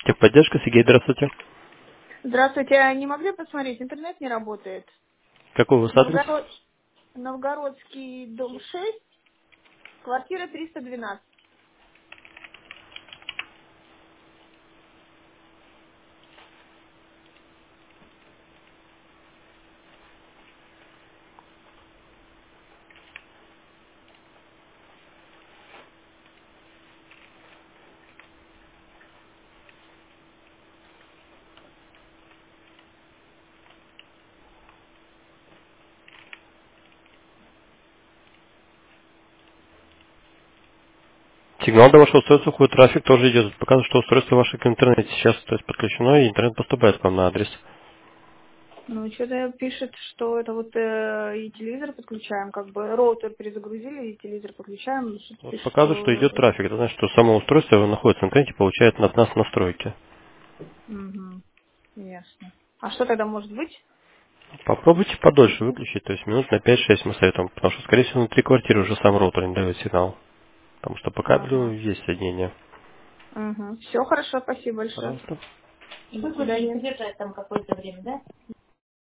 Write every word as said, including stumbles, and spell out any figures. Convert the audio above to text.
Техподдержка, Сергей, здравствуйте. Здравствуйте, а не могли посмотреть? Интернет не работает. Какой у вас адрес? Новгород... Новгородский, дом шесть, квартира триста двенадцать. Сигнал до вашего устройства уходит, трафик тоже идет. Показывает, что устройство ваше к интернету сейчас то есть, подключено, и интернет поступает к вам на адрес. Ну, что-то пишет, что это вот э, и телевизор подключаем, как бы роутер перезагрузили, и телевизор подключаем. Что-то Вот пишет, показывает, что что... идет трафик. Это значит, что само устройство находится в интернете, получает от нас настройки. Угу, ясно. А что тогда может быть? Попробуйте подольше выключить, то есть минут на пять-шесть мы советуем, потому что, скорее всего, внутри квартиры уже сам роутер не дает сигнал. Потому что по кабелю Ага. есть соединение. Угу. Все хорошо, спасибо большое. Пожалуйста. До свидания.